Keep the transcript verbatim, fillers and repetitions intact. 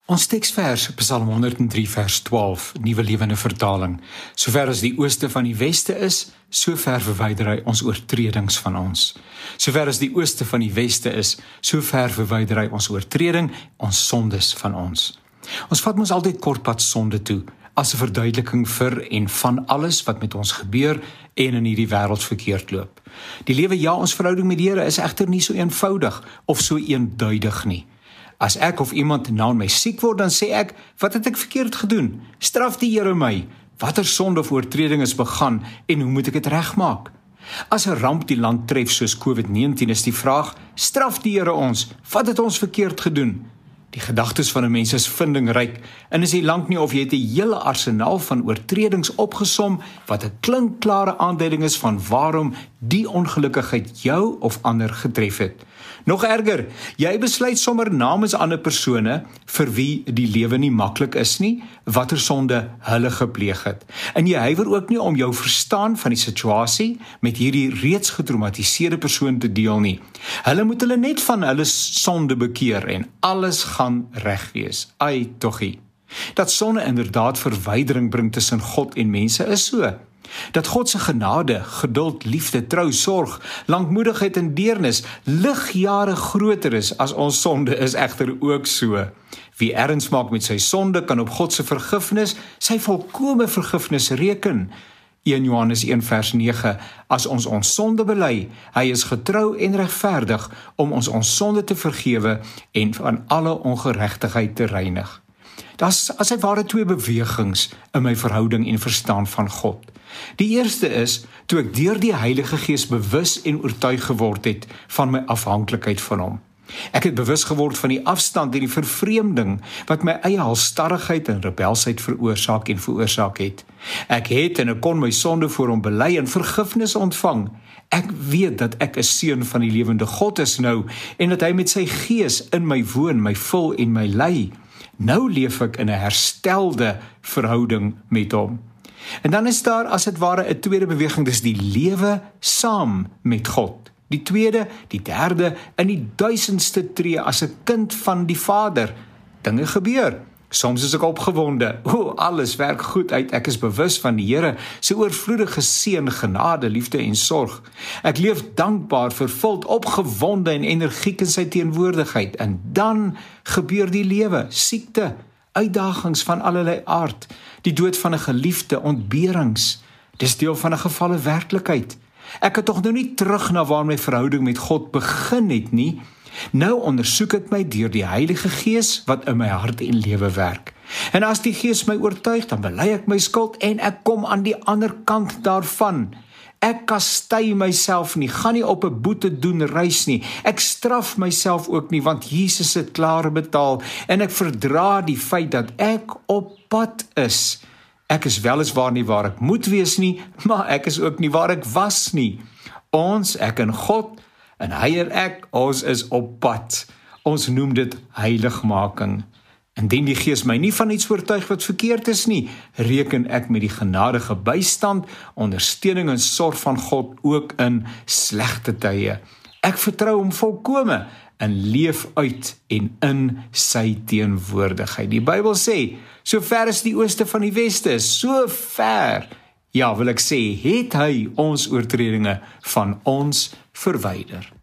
Ons teksvers, Psalm honderd en drie vers twaalf, Nuwe Lewende Vertaling. Sover as die ooste van die weste is, so ver verwyder hy ons oortredings van ons. Sover as die ooste van die weste is, so ver verwyder hy ons oortreding, ons sondes van ons. Ons vat ons altyd kortpad sonde toe, as 'n verduideliking vir en van alles wat met ons gebeur en in hierdie wêreld verkeerd loop. Die lewe, ja, ons verhouding met die Here is egter nie so eenvoudig of so eenduidig nie. As ek of iemand na my siek word, dan sê ek, wat het ek verkeerd gedoen? Straf die Here my. Watter sonde of oortreding is begaan en hoe moet ek dit regmaak? As 'n ramp die land tref soos COVID negentien, is die vraag, straf die Here ons? Wat het ons verkeerd gedoen? Die gedagtes van 'n mens is vindingryk en is nie lank nie of jy het 'n hele arsenaal van oortredings opgesom wat 'n klinkklare aanduiding is van waarom die ongelukkigheid jou of ander getref het. Nog erger, jy besluit sommer namens ander persone vir wie die lewe nie maklik is nie, watter sonde hulle gepleeg het. En jy huiwer ook nie om jou verstaan van die situasie met hierdie reeds getraumatiseerde persoon te deel nie. Hulle moet hulle net van hulle sonde bekeer en alles gaan reg wees. Ai, toggie. Dat sonde inderdaad verwydering bring tussen God en mense is so. Dat God se genade, geduld, liefde, trou, sorg, lankmoedigheid en deernis ligjare groter is as ons sonde is egter ook so. Wie erns maak met sy sonde kan op God se vergifnis, sy volkome vergifnis reken. Eerste Johannes een vers nege, as ons ons sonde bely, hy is getrou en regverdig om ons ons sonde te vergewe en van alle ongeregtigheid te reinig. Daar's as hy ware twee bewegings in my verhouding en verstaan van God. Die eerste is, toe ek deur die Heilige Gees bewus en oortuig geword het van my afhanklikheid van hom. Ek het bewus geword van die afstand en die vervreemding wat my eie halsstarrigheid en rebelsheid veroorsaak en veroorsaak het. Ek het en ek kon my sonde voor hom bely en vergifnis ontvang. Ek weet dat ek 'n seun van die lewende God is nou en dat hy met sy Gees in my woon, my vul en my lei. Nou leef ek in 'n herstelde verhouding met hom. En dan is daar as dit ware 'n tweede beweging, dis die lewe saam met God. Die tweede, die derde, in die duisendste tree as 'n kind van die Vader. Dinge gebeur. Soms is ek opgewonde. O, alles werk goed uit. Ek is bewus van die Here se oorvloedige seën, genade, liefde en sorg. Ek leef dankbaar, vervuld, opgewonde en energiek in sy teenwoordigheid. En dan gebeur die lewe, siekte, uitdagings van allerlei aard, die dood van 'n geliefde, ontberings. Dis deel van 'n gevalle werklikheid. Ek het tog nou nie terug na waar my verhouding met God begin het nie. Nou ondersoek ek my deur die Heilige Gees wat in my hart en lewe werk. En as die Gees my oortuig, dan bely ek my skuld en ek kom aan die ander kant daarvan. Ek kastei myself nie, gaan nie op 'n boete doen reis nie. Ek straf myself ook nie, want Jesus het klaar betaal en ek verdra die feit dat ek op pad is. Ek is weliswaar nie waar ek moet wees nie, maar ek is ook nie waar ek was nie. Ons, ek en God, en hy en ek, ons is op pad. Ons noem dit heiligmaking. Indien die Gees my nie van iets oortuig wat verkeerd is nie, reken ek met die genadige bystand, ondersteuning en sorg van God ook in slegte tye. Ek vertrou hom volkome en leef uit en in sy teenwoordigheid. Die Bybel sê, so ver as die ooste van die weste is, so ver, ja, wil ek sê, het hy ons oortredinge van ons verwyder.